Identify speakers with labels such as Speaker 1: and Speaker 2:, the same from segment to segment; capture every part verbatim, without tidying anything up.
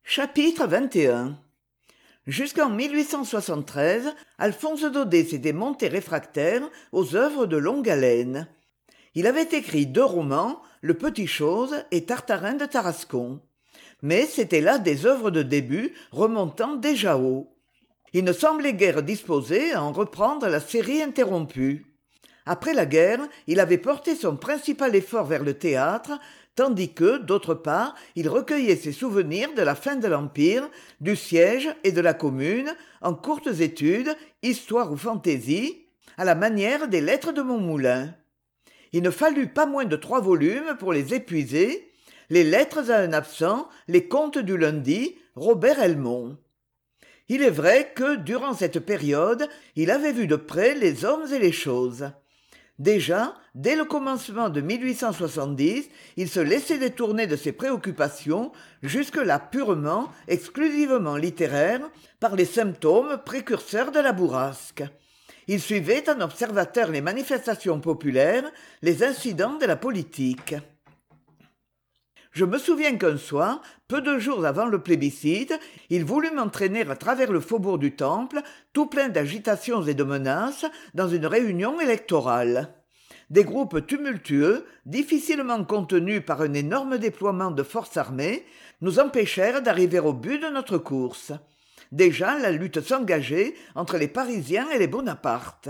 Speaker 1: Chapitre vingt et un. Jusqu'en mille huit cent soixante-treize, Alphonse Daudet s'était monté réfractaire aux œuvres de longue haleine. Il avait écrit deux romans, Le Petit Chose et Tartarin de Tarascon. Mais c'étaient là des œuvres de début remontant déjà haut. Il ne semblait guère disposé à en reprendre la série interrompue. Après la guerre, il avait porté son principal effort vers le théâtre, tandis que, d'autre part, il recueillait ses souvenirs de la fin de l'Empire, du siège et de la Commune, en courtes études, histoire ou fantaisie, à la manière des lettres de Montmoulin. Il ne fallut pas moins de trois volumes pour les épuiser, les lettres à un absent, les contes du lundi, Robert Helmont. Il est vrai que, durant cette période, il avait vu de près les hommes et les choses. Déjà, dès le commencement de mille huit cent soixante-dix, il se laissait détourner de ses préoccupations, jusque-là purement, exclusivement littéraires, par les symptômes précurseurs de la bourrasque. Il suivait en observateur les manifestations populaires, les incidents de la politique. Je me souviens qu'un soir, peu de jours avant le plébiscite, il voulut m'entraîner à travers le faubourg du Temple, tout plein d'agitations et de menaces, dans une réunion électorale. Des groupes tumultueux, difficilement contenus par un énorme déploiement de forces armées, nous empêchèrent d'arriver au but de notre course. Déjà, la lutte s'engageait entre les Parisiens et les Bonaparte.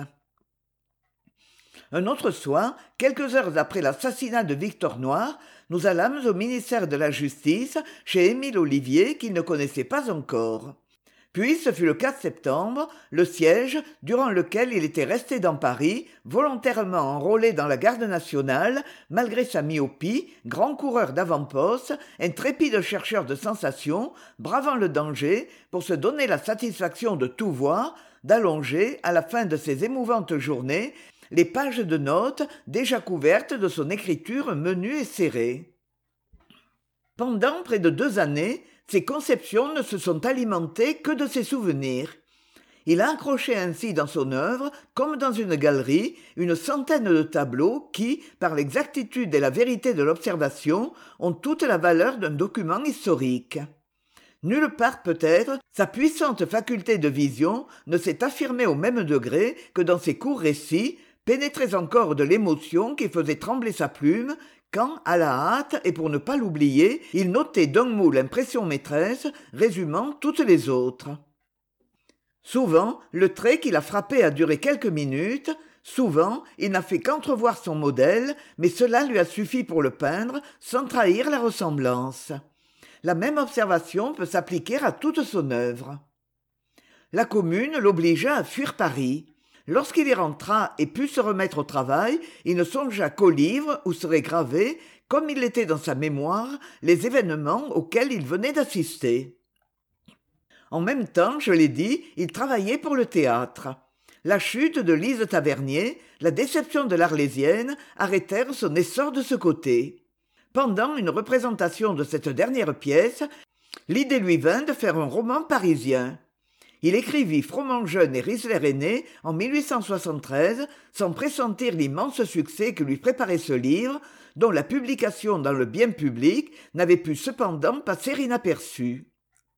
Speaker 1: Un autre soir, quelques heures après l'assassinat de Victor Noir, nous allâmes au ministère de la Justice, chez Émile Ollivier, qu'il ne connaissait pas encore. Puis ce fut le quatre septembre, le siège, durant lequel il était resté dans Paris, volontairement enrôlé dans la garde nationale, malgré sa myopie, grand coureur d'avant-poste, intrépide chercheur de sensations, bravant le danger, pour se donner la satisfaction de tout voir, d'allonger, à la fin de ces émouvantes journées, les pages de notes déjà couvertes de son écriture menue et serrée. Pendant près de deux années, ses conceptions ne se sont alimentées que de ses souvenirs. Il a accroché ainsi dans son œuvre, comme dans une galerie, une centaine de tableaux qui, par l'exactitude et la vérité de l'observation, ont toute la valeur d'un document historique. Nulle part peut-être sa puissante faculté de vision ne s'est affirmée au même degré que dans ses courts récits, pénétrés encore de l'émotion qui faisait trembler sa plume, quand, à la hâte et pour ne pas l'oublier, il notait d'un mot l'impression maîtresse, résumant toutes les autres. Souvent, le trait qui l'a frappé a duré quelques minutes, souvent, il n'a fait qu'entrevoir son modèle, mais cela lui a suffi pour le peindre, sans trahir la ressemblance. La même observation peut s'appliquer à toute son œuvre. La Commune l'obligea à fuir Paris. Lorsqu'il y rentra et put se remettre au travail, il ne songea qu'aux livres où seraient gravés, comme il l'était dans sa mémoire, les événements auxquels il venait d'assister. En même temps, je l'ai dit, il travaillait pour le théâtre. La chute de Lise Tavernier, la déception de l'Arlésienne arrêtèrent son essor de ce côté. Pendant une représentation de cette dernière pièce, l'idée lui vint de faire un roman parisien. Il écrivit Froment jeune et Riesler aîné en mille huit cent soixante-treize, sans pressentir l'immense succès que lui préparait ce livre, dont la publication dans le bien public n'avait pu cependant passer inaperçue.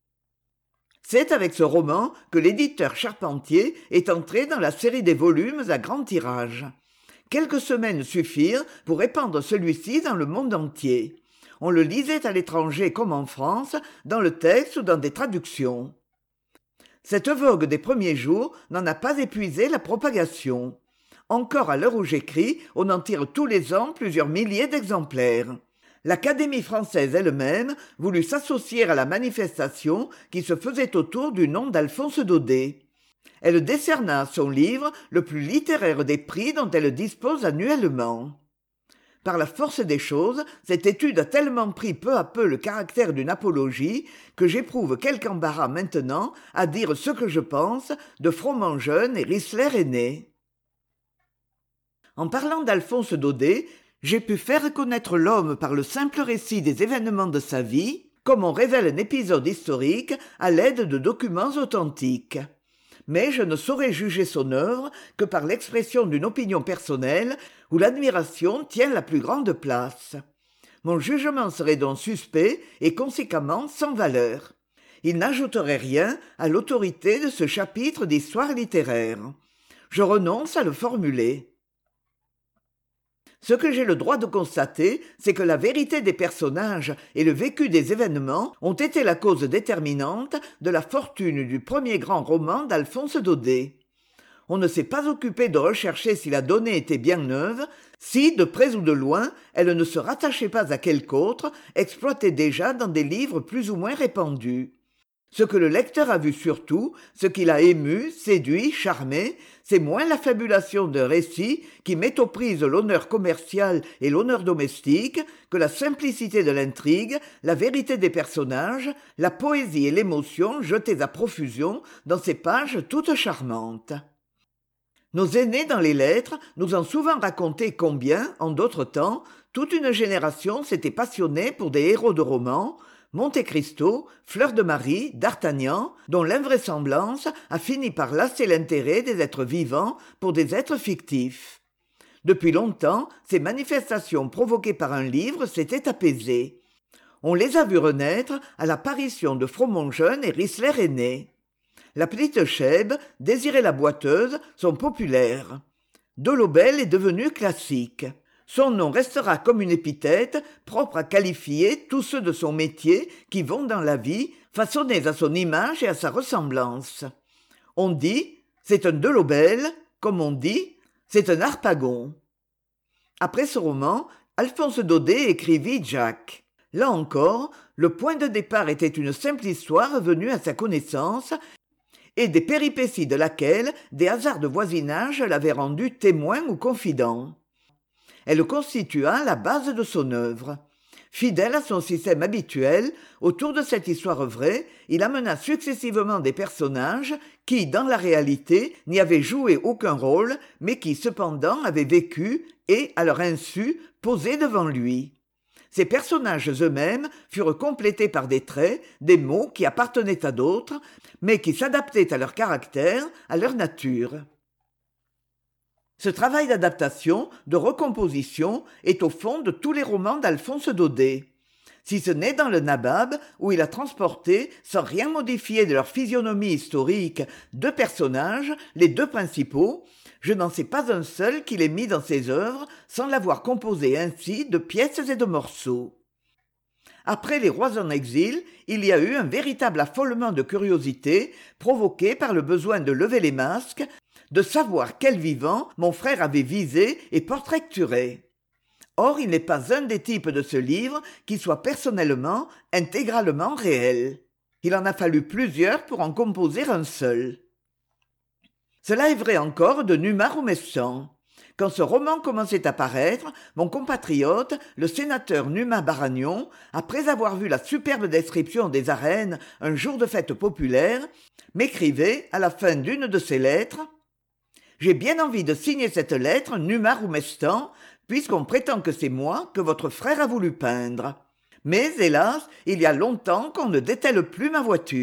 Speaker 1: C'est avec ce roman que l'éditeur Charpentier est entré dans la série des volumes à grand tirage. Quelques semaines suffirent pour répandre celui-ci dans le monde entier. On le lisait à l'étranger comme en France, dans le texte ou dans des traductions. Cette vogue des premiers jours n'en a pas épuisé la propagation. Encore à l'heure où j'écris, on en tire tous les ans plusieurs milliers d'exemplaires. L'Académie française elle-même voulut s'associer à la manifestation qui se faisait autour du nom d'Alphonse Daudet. Elle décerna à son livre le plus littéraire des prix dont elle dispose annuellement. Par la force des choses, cette étude a tellement pris peu à peu le caractère d'une apologie que j'éprouve quelque embarras maintenant à dire ce que je pense de Froment jeune et Riesler aîné. En parlant d'Alphonse Daudet, j'ai pu faire connaître l'homme par le simple récit des événements de sa vie, comme on révèle un épisode historique à l'aide de documents authentiques. Mais je ne saurais juger son œuvre que par l'expression d'une opinion personnelle où l'admiration tient la plus grande place. Mon jugement serait donc suspect et conséquemment sans valeur. il n'ajouterait rien à l'autorité de ce chapitre d'histoire littéraire. Je renonce à le formuler. Ce que j'ai le droit de constater, c'est que la vérité des personnages et le vécu des événements ont été la cause déterminante de la fortune du premier grand roman d'Alphonse Daudet. On ne s'est pas occupé de rechercher si la donnée était bien neuve, si, de près ou de loin, elle ne se rattachait pas à quelque autre, exploité déjà dans des livres plus ou moins répandus. Ce que le lecteur a vu surtout, ce qui l'a ému, séduit, charmé, c'est moins la fabulation d'un récit qui met aux prises l'honneur commercial et l'honneur domestique que la simplicité de l'intrigue, la vérité des personnages, la poésie et l'émotion jetées à profusion dans ces pages toutes charmantes. Nos aînés dans les lettres nous ont souvent raconté combien, en d'autres temps, toute une génération s'était passionnée pour des héros de romans, Monte Cristo, Fleur de Marie, D'Artagnan, dont l'invraisemblance a fini par lasser l'intérêt des êtres vivants pour des êtres fictifs. Depuis longtemps, ces manifestations provoquées par un livre s'étaient apaisées. On les a vues renaître à l'apparition de Fromont jeune et Risler aîné. La petite Chèbe, Désirée la boiteuse sont populaires. Delobel est devenu classique. Son nom restera comme une épithète propre à qualifier tous ceux de son métier qui vont dans la vie, façonnés à son image et à sa ressemblance. On dit « c'est un Delobel », comme on dit « c'est un Harpagon ». Après ce roman, Alphonse Daudet écrivit Jacques. Là encore, le point de départ était une simple histoire venue à sa connaissance et des péripéties de laquelle des hasards de voisinage l'avaient rendu témoin ou confident. Elle constitua la base de son œuvre. Fidèle à son système habituel, autour de cette histoire vraie, il amena successivement des personnages qui, dans la réalité, n'y avaient joué aucun rôle, mais qui, cependant, avaient vécu et, à leur insu, posé devant lui. Ces personnages eux-mêmes furent complétés par des traits, des mots qui appartenaient à d'autres, mais qui s'adaptaient à leur caractère, à leur nature. Ce travail d'adaptation, de recomposition, est au fond de tous les romans d'Alphonse Daudet. Si ce n'est dans le Nabab, où il a transporté, sans rien modifier de leur physionomie historique, deux personnages, les deux principaux, je n'en sais pas un seul qu'il ait mis dans ses œuvres sans l'avoir composé ainsi de pièces et de morceaux. Après Les Rois en exil, il y a eu un véritable affolement de curiosité provoqué par le besoin de lever les masques, de savoir quel vivant mon frère avait visé et portraituré. Or, il n'est pas un des types de ce livre qui soit personnellement, intégralement réel. Il en a fallu plusieurs pour en composer un seul. Cela est vrai encore de Numa Roumestan. Quand ce roman commençait à paraître, mon compatriote, le sénateur Numa Baragnon, après avoir vu la superbe description des arènes un jour de fête populaire, m'écrivait, à la fin d'une de ses lettres, « J'ai bien envie de signer cette lettre Numa Roumestan, puisqu'on prétend que c'est moi que votre frère a voulu peindre. Mais, hélas, il y a longtemps qu'on ne dételle plus ma voiture. »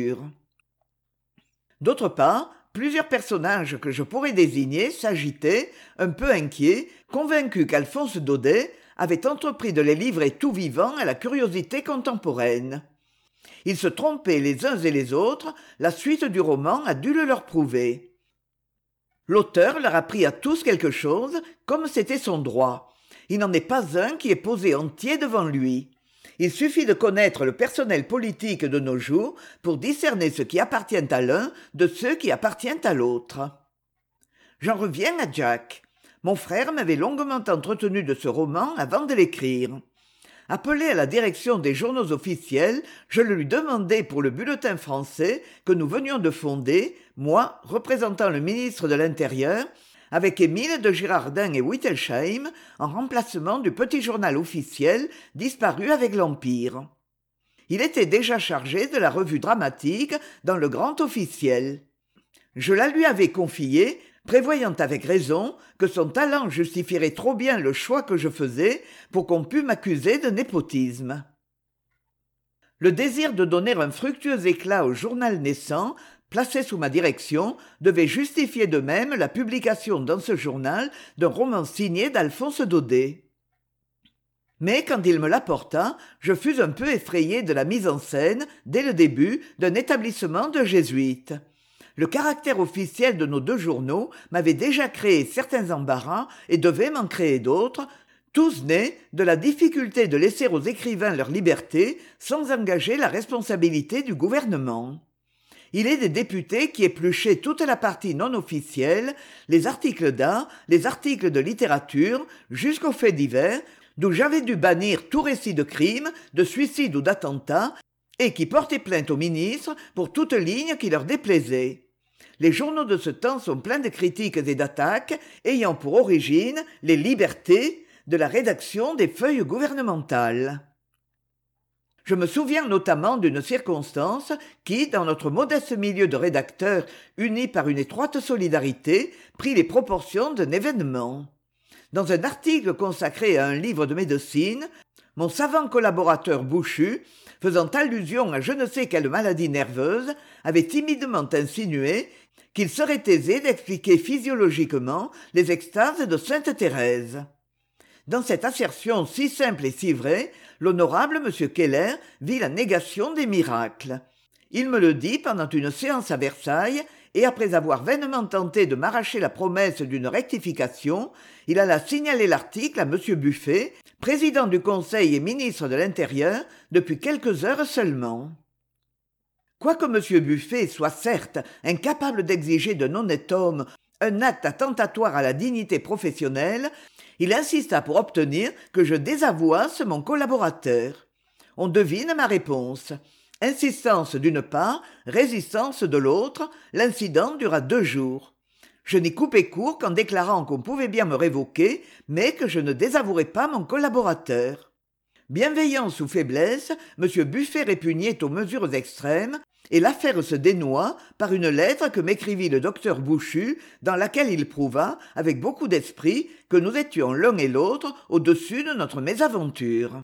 Speaker 1: D'autre part, plusieurs personnages que je pourrais désigner s'agitaient, un peu inquiets, convaincus qu'Alphonse Daudet avait entrepris de les livrer tout vivants à la curiosité contemporaine. Ils se trompaient les uns et les autres, la suite du roman a dû le leur prouver. L'auteur leur a pris à tous quelque chose, comme c'était son droit. Il n'en est pas un qui est posé entier devant lui. Il suffit de connaître le personnel politique de nos jours pour discerner ce qui appartient à l'un de ce qui appartient à l'autre. J'en reviens à Jack. Mon frère m'avait longuement entretenu de ce roman avant de l'écrire. Appelé à la direction des journaux officiels, je le lui demandai pour le bulletin français que nous venions de fonder, moi, représentant le ministre de l'Intérieur, avec Émile de Girardin et Wittelsheim, en remplacement du petit journal officiel disparu avec l'Empire. Il était déjà chargé de la revue dramatique dans le Grand Officiel. Je la lui avais confiée, prévoyant avec raison que son talent justifierait trop bien le choix que je faisais pour qu'on pût m'accuser de népotisme. Le désir de donner un fructueux éclat au journal naissant, placé sous ma direction, devait justifier de même la publication dans ce journal d'un roman signé d'Alphonse Daudet. Mais quand il me l'apporta, je fus un peu effrayé de la mise en scène, dès le début, d'un établissement de jésuites. Le caractère officiel de nos deux journaux m'avait déjà créé certains embarras et devait m'en créer d'autres, tous nés de la difficulté de laisser aux écrivains leur liberté sans engager la responsabilité du gouvernement. Il est des députés qui épluchaient toute la partie non officielle, les articles d'art, les articles de littérature, jusqu'aux faits divers, d'où j'avais dû bannir tout récit de crime, de suicide ou d'attentat, et qui portaient plainte aux ministres pour toute ligne qui leur déplaisait. Les journaux de ce temps sont pleins de critiques et d'attaques, ayant pour origine les libertés de la rédaction des feuilles gouvernementales. Je me souviens notamment d'une circonstance qui, dans notre modeste milieu de rédacteurs unis par une étroite solidarité, prit les proportions d'un événement. Dans un article consacré à un livre de médecine, mon savant collaborateur Bouchu, faisant allusion à je ne sais quelle maladie nerveuse, avait timidement insinué qu'il serait aisé d'expliquer physiologiquement les extases de sainte Thérèse. Dans cette assertion si simple et si vraie, l'honorable M. Keller vit la négation des miracles. Il me le dit pendant une séance à Versailles, et après avoir vainement tenté de m'arracher la promesse d'une rectification, il alla signaler l'article à M. Buffet, président du Conseil et ministre de l'Intérieur, depuis quelques heures seulement. Quoique M. Buffet soit certes incapable d'exiger d'un honnête homme un acte attentatoire à la dignité professionnelle, il insista pour obtenir que je désavouasse mon collaborateur. On devine ma réponse. Insistance d'une part, résistance de l'autre, l'incident dura deux jours. Je n'y coupai court qu'en déclarant qu'on pouvait bien me révoquer, mais que je ne désavouerais pas mon collaborateur. Bienveillance ou faiblesse, M. Buffet répugnait aux mesures extrêmes, et l'affaire se dénoua par une lettre que m'écrivit le docteur Bouchu, dans laquelle il prouva, avec beaucoup d'esprit, que nous étions l'un et l'autre au-dessus de notre mésaventure.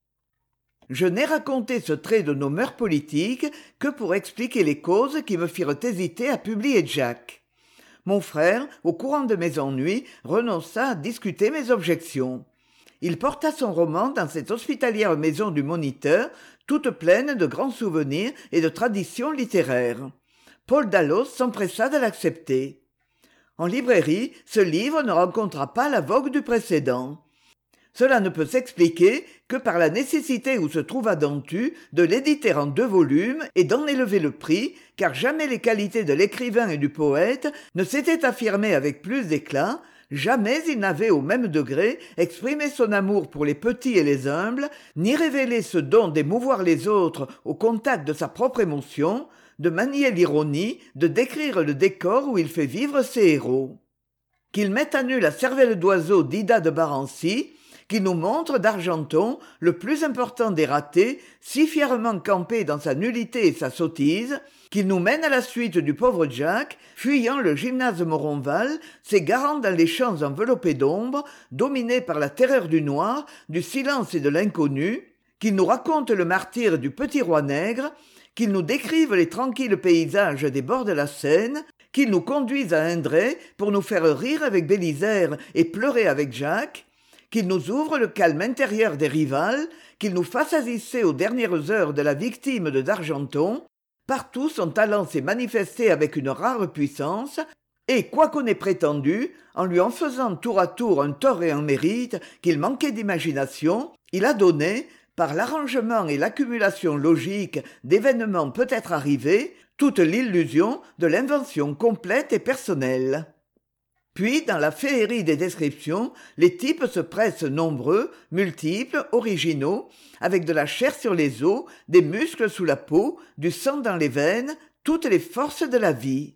Speaker 1: Je n'ai raconté ce trait de nos mœurs politiques que pour expliquer les causes qui me firent hésiter à publier Jack. Mon frère, au courant de mes ennuis, renonça à discuter mes objections. Il porta son roman dans cette hospitalière maison du Moniteur, toute pleine de grands souvenirs et de traditions littéraires. Paul Dallos s'empressa de l'accepter. En librairie, ce livre ne rencontra pas la vogue du précédent. Cela ne peut s'expliquer que par la nécessité où se trouva Dantu de l'éditer en deux volumes et d'en élever le prix, car jamais les qualités de l'écrivain et du poète ne s'étaient affirmées avec plus d'éclat, jamais il n'avait au même degré exprimé son amour pour les petits et les humbles, ni révélé ce don d'émouvoir les autres au contact de sa propre émotion, de manier l'ironie, de décrire le décor où il fait vivre ses héros. Qu'il mette à nu la cervelle d'oiseau d'Ida de Barancy, qu'il nous montre d'Argenton, le plus important des ratés, si fièrement campé dans sa nullité et sa sottise, qu'il nous mène à la suite du pauvre Jack, fuyant le gymnase Moronval, s'égarant dans les champs enveloppés d'ombre, dominés par la terreur du noir, du silence et de l'inconnu, qu'il nous raconte le martyre du petit roi nègre, qu'il nous décrive les tranquilles paysages des bords de la Seine, qu'il nous conduise à Indret pour nous faire rire avec Bélisaire et pleurer avec Jacques, qu'il nous ouvre le calme intérieur des rivales, qu'il nous fasse assister aux dernières heures de la victime de d'Argenton. Partout son talent s'est manifesté avec une rare puissance, et quoiqu'on ait prétendu, en lui en faisant tour à tour un tort et un mérite, qu'il manquait d'imagination, il a donné, par l'arrangement et l'accumulation logique d'événements peut-être arrivés, toute l'illusion de l'invention complète et personnelle. Puis, dans la féerie des descriptions, les types se pressent nombreux, multiples, originaux, avec de la chair sur les os, des muscles sous la peau, du sang dans les veines, toutes les forces de la vie.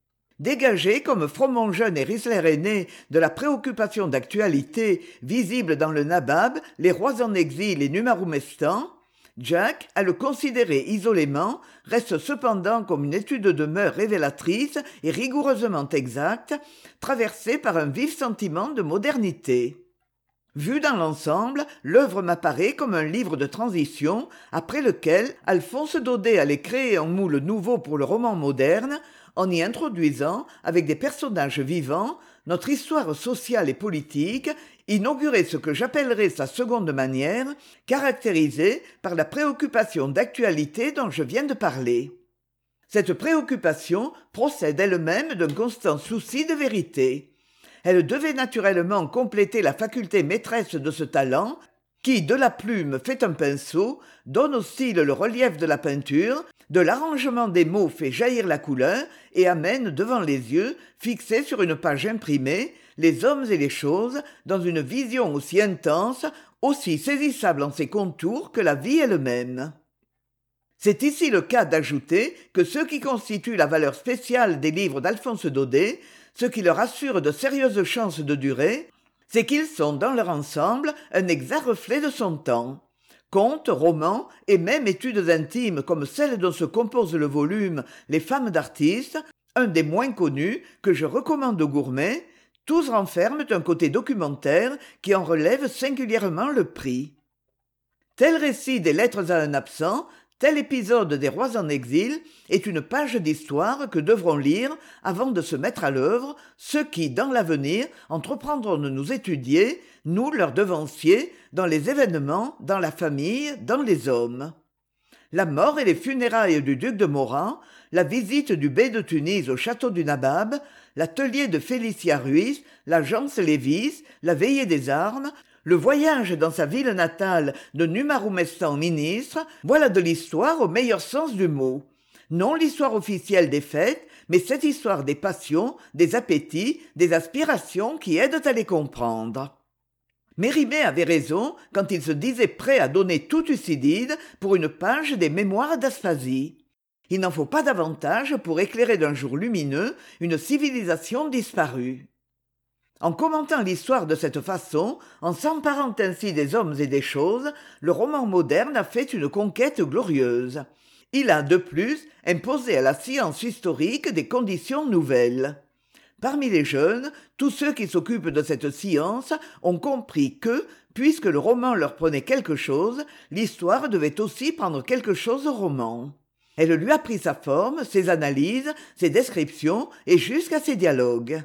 Speaker 1: Dégagés comme Fromont jeune et Risler aîné de la préoccupation d'actualité visible dans le Nabab, les rois en exil et Numaroumestan, Jack, à le considérer isolément, reste cependant comme une étude de mœurs révélatrice et rigoureusement exacte, traversée par un vif sentiment de modernité. Vu dans l'ensemble, l'œuvre m'apparaît comme un livre de transition, après lequel Alphonse Daudet allait créer un moule nouveau pour le roman moderne, en y introduisant, avec des personnages vivants, notre histoire sociale et politique, inaugurait ce que j'appellerais sa seconde manière, caractérisée par la préoccupation d'actualité dont je viens de parler. Cette préoccupation procède elle-même d'un constant souci de vérité. Elle devait naturellement compléter la faculté maîtresse de ce talent, qui, de la plume fait un pinceau, donne au style le relief de la peinture, de l'arrangement des mots fait jaillir la couleur et amène devant les yeux, fixés sur une page imprimée, les hommes et les choses dans une vision aussi intense, aussi saisissable en ses contours que la vie elle-même. C'est ici le cas d'ajouter que ce qui constitue la valeur spéciale des livres d'Alphonse Daudet, ce qui leur assure de sérieuses chances de durer, c'est qu'ils sont dans leur ensemble un exact reflet de son temps. Contes, romans et même études intimes comme celle dont se compose le volume Les femmes d'artistes, un des moins connus que je recommande aux gourmets, tous renferment un côté documentaire qui en relève singulièrement le prix. Tel récit des Lettres à un absent, tel épisode des Rois en exil est une page d'histoire que devront lire, avant de se mettre à l'œuvre, ceux qui, dans l'avenir, entreprendront de nous étudier, nous, leurs devanciers, dans les événements, dans la famille, dans les hommes. La mort et les funérailles du duc de Moran, la visite du bey de Tunis au château du Nabab, l'atelier de Félicia Ruiz, l'agence Lévis, la veillée des armes, le voyage dans sa ville natale de Numaroumestan ministre, voilà de l'histoire au meilleur sens du mot. Non l'histoire officielle des fêtes, mais cette histoire des passions, des appétits, des aspirations qui aident à les comprendre. Mérimée avait raison quand il se disait prêt à donner tout Thucydide pour une page des Mémoires d'Aspasie. Il n'en faut pas davantage pour éclairer d'un jour lumineux une civilisation disparue. En commentant l'histoire de cette façon, en s'emparant ainsi des hommes et des choses, le roman moderne a fait une conquête glorieuse. Il a, de plus, imposé à la science historique des conditions nouvelles. Parmi les jeunes, tous ceux qui s'occupent de cette science ont compris que, puisque le roman leur prenait quelque chose, l'histoire devait aussi prendre quelque chose au roman. Elle lui a pris sa forme, ses analyses, ses descriptions et jusqu'à ses dialogues.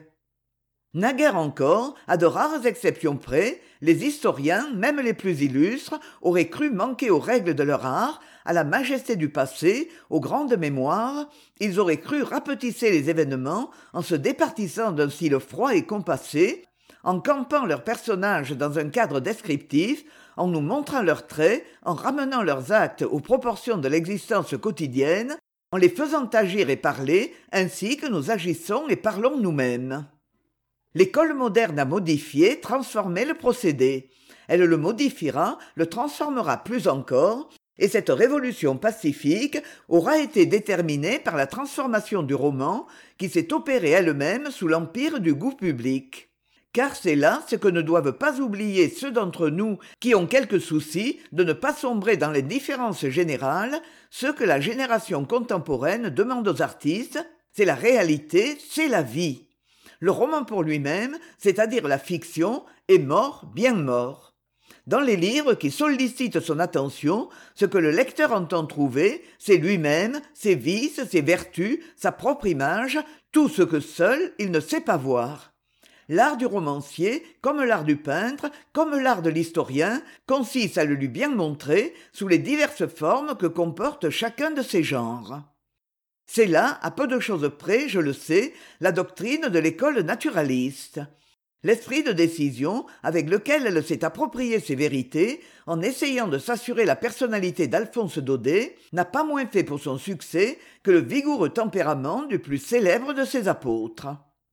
Speaker 1: Naguère encore, à de rares exceptions près, les historiens, même les plus illustres, auraient cru manquer aux règles de leur art, à la majesté du passé, aux grandes mémoires, ils auraient cru rapetisser les événements en se départissant d'un style froid et compassé, en campant leurs personnages dans un cadre descriptif, en nous montrant leurs traits, en ramenant leurs actes aux proportions de l'existence quotidienne, en les faisant agir et parler ainsi que nous agissons et parlons nous-mêmes. L'école moderne a modifié, transformé le procédé. Elle le modifiera, le transformera plus encore, et cette révolution pacifique aura été déterminée par la transformation du roman qui s'est opérée elle-même sous l'empire du goût public. Car c'est là ce que ne doivent pas oublier ceux d'entre nous qui ont quelques soucis de ne pas sombrer dans les différences générales, ce que la génération contemporaine demande aux artistes, c'est la réalité, c'est la vie. Le roman pour lui-même, c'est-à-dire la fiction, est mort, bien mort. Dans les livres qui sollicitent son attention, ce que le lecteur entend trouver, c'est lui-même, ses vices, ses vertus, sa propre image, tout ce que seul il ne sait pas voir. L'art du romancier, comme l'art du peintre, comme l'art de l'historien, consiste à le lui bien montrer sous les diverses formes que comporte chacun de ces genres. C'est là, à peu de choses près, je le sais, la doctrine de l'école naturaliste. L'esprit de décision avec lequel elle s'est approprié ces vérités, en essayant de s'assurer la personnalité d'Alphonse Daudet, n'a pas moins fait pour son succès que le vigoureux tempérament du plus célèbre de ses apôtres.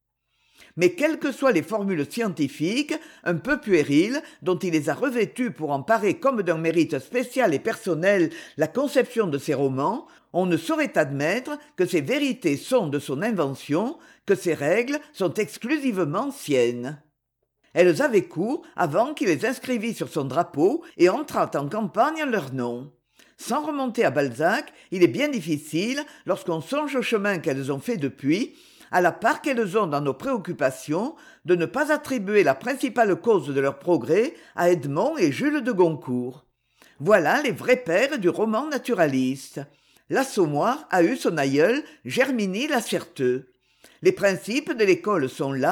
Speaker 1: Mais quelles que soient les formules scientifiques, un peu puériles, dont il les a revêtues pour emparer comme d'un mérite spécial et personnel la conception de ses romans, on ne saurait admettre que ces vérités sont de son invention, que ces règles sont exclusivement siennes. Elles avaient cours avant qu'il les inscrivît sur son drapeau et entrât en campagne en leur nom. Sans remonter à Balzac, il est bien difficile, lorsqu'on songe au chemin qu'elles ont fait depuis, à la part qu'elles ont dans nos préoccupations, de ne pas attribuer la principale cause de leur progrès à Edmond et Jules de Goncourt. Voilà les vrais pères du roman naturaliste. L'Assommoir a eu son aïeul, Germiny Lacerteux. Les principes de l'école sont là,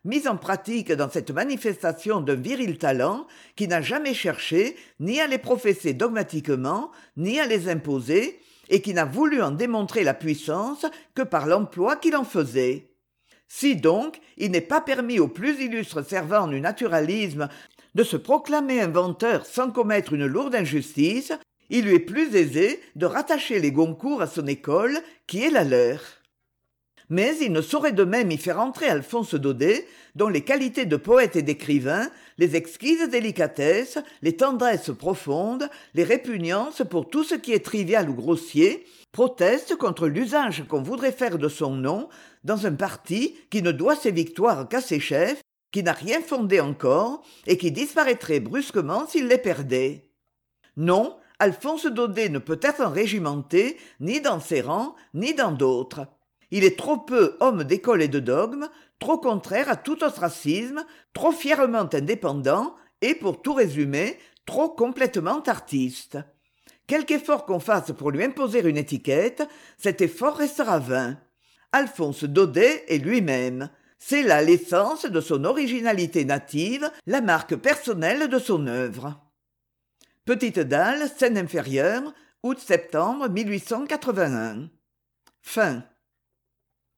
Speaker 1: mise en pratique dans cette manifestation d'un viril talent qui n'a jamais cherché ni à les professer dogmatiquement, ni à les imposer, et qui n'a voulu en démontrer la puissance que par l'emploi qu'il en faisait. Si donc il n'est pas permis aux plus illustres servants du naturalisme de se proclamer inventeurs sans commettre une lourde injustice, il lui est plus aisé de rattacher les Goncourt à son école, qui est la leur. Mais il ne saurait de même y faire entrer Alphonse Daudet, dont les qualités de poète et d'écrivain, les exquises délicatesses, les tendresses profondes, les répugnances pour tout ce qui est trivial ou grossier, protestent contre l'usage qu'on voudrait faire de son nom dans un parti qui ne doit ses victoires qu'à ses chefs, qui n'a rien fondé encore et qui disparaîtrait brusquement s'il les perdait. Non, Alphonse Daudet ne peut être régimenté ni dans ses rangs ni dans d'autres. Il est trop peu homme d'école et de dogme, trop contraire à tout ostracisme, trop fièrement indépendant et, pour tout résumer, trop complètement artiste. Quelque effort qu'on fasse pour lui imposer une étiquette, cet effort restera vain. Alphonse Daudet est lui-même. C'est là l'essence de son originalité native, la marque personnelle de son œuvre. Petite Dalle, scène inférieure, août-septembre mille huit cent quatre-vingt-un. Fin.